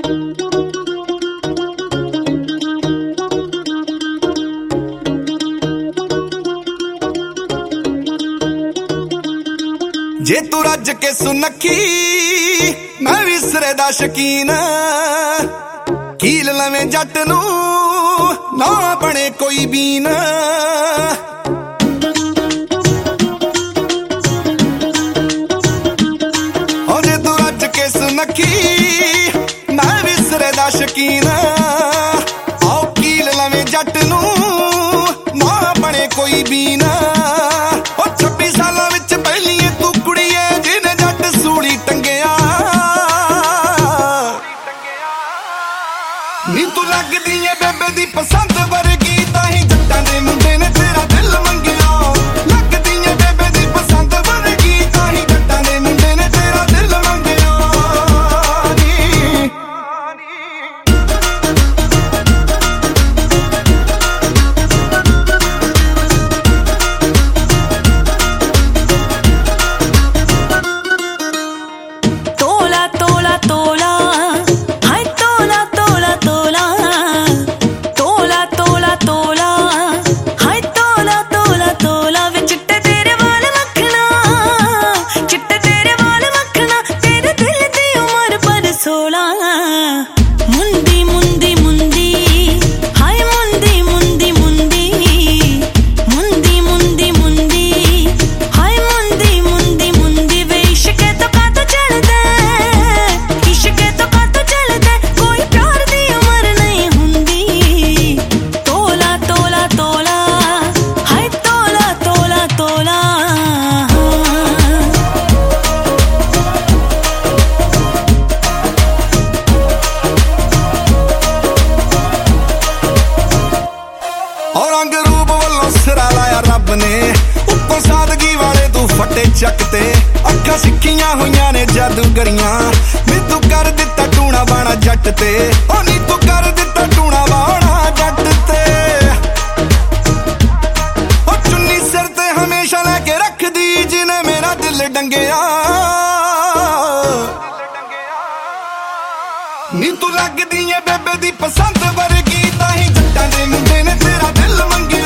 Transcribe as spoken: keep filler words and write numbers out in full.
जे तू रज के सुनखी मैं भी सिरे दा शकीन कील लवें जट नू ना बने कोई बीन ओ जे तू रज के सुनखी मैं भी सिरे दा शकीन आओ कील लवें जट नू ना बने कोई बीन ओ छब्बी सालां विच पहली तू कुड़िए जिन्हें जट सूली टंगिया नी तू लगदी है बेबे दी पसंद वर्गी ताही जट्टां दे मुंडे ने तेरा दिल मंगिया लगदी है बेबे दी पसंद वर्गी ताही जट्टां दे मुंडे ने तेरा दिल मंगिया तोला तोला तोला हाय तोला तोला तोला तोला तोला तोला हाय तोला तोला तोला वे चिट्टे तेरे वाल मखना चिट्टे तेरे वाल मखना तेरे दिल दी उमर पर सोला मुंदी मुंदी मुंदी हाय मुंदी मुंदी मुंदी मुंदी मुंदी मुंदी हाय मुंदी मुंदी मुंदी वे इश्क तो का तो चलदा इश्क तो का तो चलदा कोई प्यार दी उमर नहीं हुंदी तोला तोला तोला हाय तोला तोला तोला और रंग रूप वालों सिरा लाया रब ने उत्तों सादगी वाले तू फटे चकते अखा सिक्खियां हुईयां ने जादूगरियां नी तू कर दिता टूना बाणा जट ते ओ नी तू कर दिता टूना बाणा जट ते ओ चुन्नी सिर ते हमेशा लेके रखदी जिने मेरा दिल डंगिया नी तू लगदी है बेबे दी पसंद वर्गी ताही जट्टां दे मुंडे ने तेरा दिल मंगिया